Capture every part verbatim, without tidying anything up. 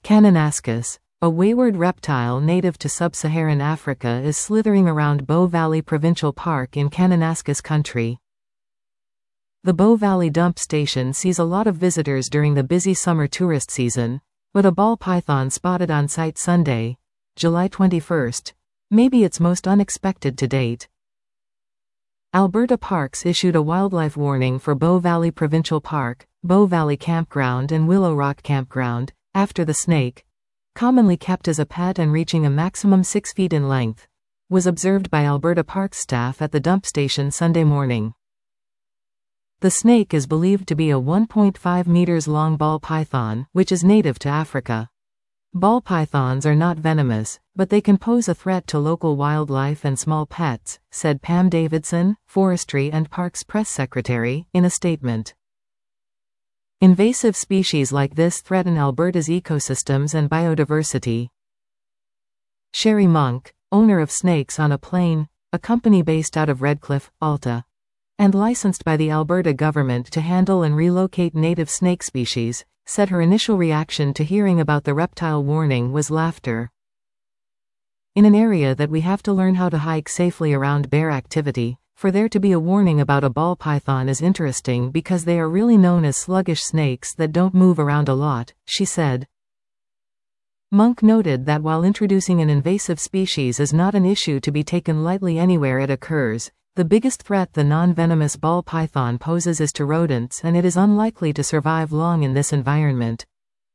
Kananaskis, a wayward reptile native to sub-Saharan Africa, is slithering around Bow Valley Provincial Park in Kananaskis Country. The Bow Valley Dump Station sees a lot of visitors during the busy summer tourist season, but a ball python spotted on site Sunday, July twenty-first, may be its most unexpected to date. Alberta Parks issued a wildlife warning for Bow Valley Provincial Park, Bow Valley Campground and Willow Rock Campground, after the snake, commonly kept as a pet and reaching a maximum six feet in length, was observed by Alberta Parks staff at the dump station Sunday morning. The snake is believed to be a one point five meters long ball python, which is native to Africa. Ball pythons are not venomous, but they can pose a threat to local wildlife and small pets, said Pam Davidson, Forestry and Parks Press Secretary, in a statement. Invasive species like this threaten Alberta's ecosystems and biodiversity. Sherry Monk, owner of Snakes on a Plane, a company based out of Redcliffe, Alta, and licensed by the Alberta government to handle and relocate native snake species, said her initial reaction to hearing about the reptile warning was laughter. In an area that we have to learn how to hike safely around bear activity, for there to be a warning about a ball python is interesting because they are really known as sluggish snakes that don't move around a lot, she said. Monk noted that while introducing an invasive species is not an issue to be taken lightly anywhere it occurs, the biggest threat the non-venomous ball python poses is to rodents, and it is unlikely to survive long in this environment.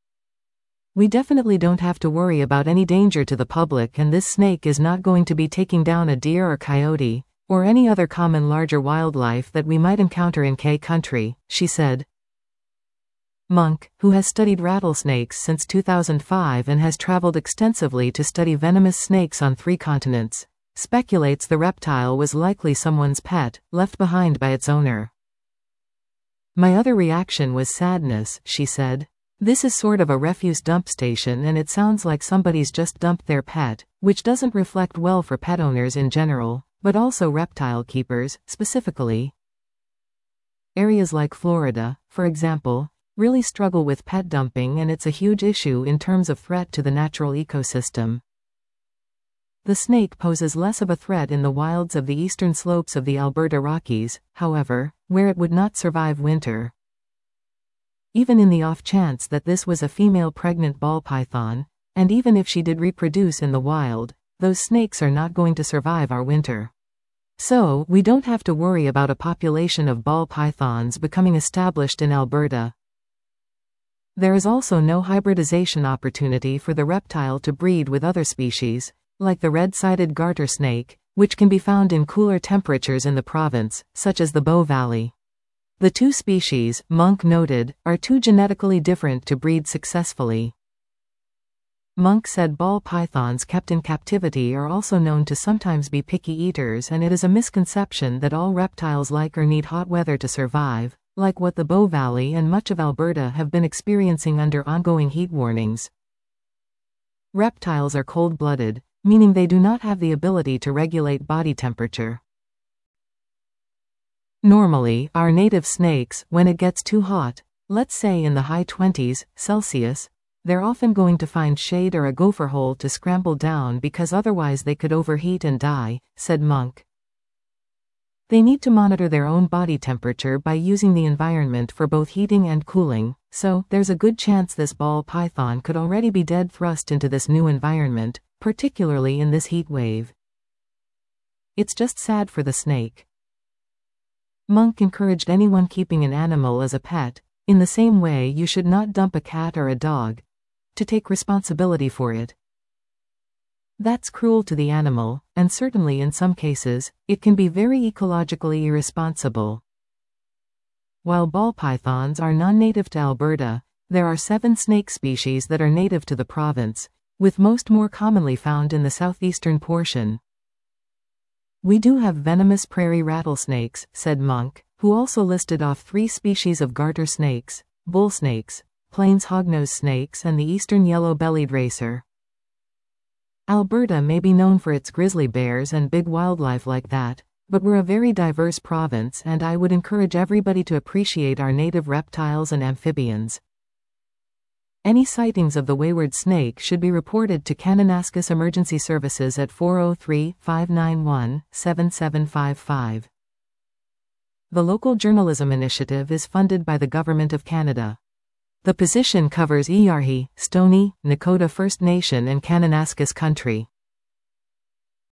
We definitely don't have to worry about any danger to the public, and this snake is not going to be taking down a deer or coyote, or any other common larger wildlife that we might encounter in K Country, she said. Monk, who has studied rattlesnakes since two thousand five and has traveled extensively to study venomous snakes on three continents, speculates the reptile was likely someone's pet, left behind by its owner. My other reaction was sadness, she said. This is sort of a refuse dump station and it sounds like somebody's just dumped their pet, which doesn't reflect well for pet owners in general, but also reptile keepers, specifically. Areas like Florida, for example, really struggle with pet dumping, and it's a huge issue in terms of threat to the natural ecosystem. The snake poses less of a threat in the wilds of the eastern slopes of the Alberta Rockies, however, where it would not survive winter. Even in the off chance that this was a female pregnant ball python, and even if she did reproduce in the wild, those snakes are not going to survive our winter. So, we don't have to worry about a population of ball pythons becoming established in Alberta. There is also no hybridization opportunity for the reptile to breed with other species, like the red-sided garter snake, which can be found in cooler temperatures in the province, such as the Bow Valley. The two species, Monk noted, are too genetically different to breed successfully. Monk said ball pythons kept in captivity are also known to sometimes be picky eaters, and it is a misconception that all reptiles like or need hot weather to survive, like what the Bow Valley and much of Alberta have been experiencing under ongoing heat warnings. Reptiles are cold-blooded, meaning they do not have the ability to regulate body temperature. Normally, our native snakes, when it gets too hot, let's say in the high twenties Celsius, they're often going to find shade or a gopher hole to scramble down because otherwise they could overheat and die, said Monk. They need to monitor their own body temperature by using the environment for both heating and cooling, so there's a good chance this ball python could already be dead thrust into this new environment, particularly in this heat wave. It's just sad for the snake. Monk encouraged anyone keeping an animal as a pet, in the same way you should not dump a cat or a dog, to take responsibility for it. That's cruel to the animal, and certainly in some cases, it can be very ecologically irresponsible. While ball pythons are non-native to Alberta, there are seven snake species that are native to the province, with most more commonly found in the southeastern portion. We do have venomous prairie rattlesnakes, said Monk, who also listed off three species of garter snakes, bull snakes, plains hognose snakes and the eastern yellow-bellied racer. Alberta may be known for its grizzly bears and big wildlife like that, but we're a very diverse province, and I would encourage everybody to appreciate our native reptiles and amphibians. Any sightings of the wayward snake should be reported to Kananaskis Emergency Services at four oh three, five nine one, seven seven five five. The Local Journalism Initiative is funded by the Government of Canada. The position covers Eyarhi, Stoney, Nakota First Nation and Kananaskis Country.